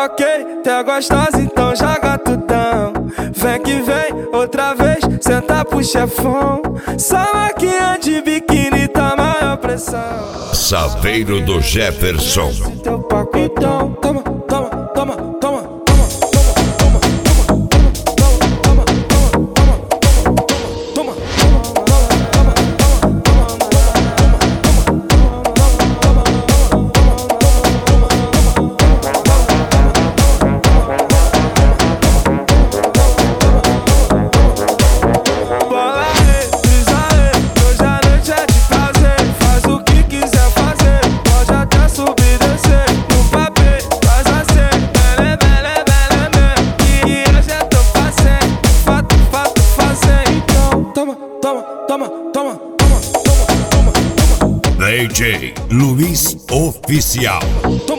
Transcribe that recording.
Ok, tá gostosa, então joga tudão. Vem que vem, outra vez, senta pro chefão. Só maquinha de biquíni tá maior pressão. Saveiro do Jefferson. Teu pacotão, toma, toma, toma, toma. DJ Luiz Oficial.